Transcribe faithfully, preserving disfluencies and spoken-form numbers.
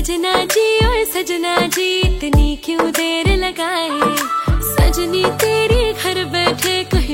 सजना जी और सजना जी इतनी क्यों देर लगाए, सजनी तेरी घर बैठे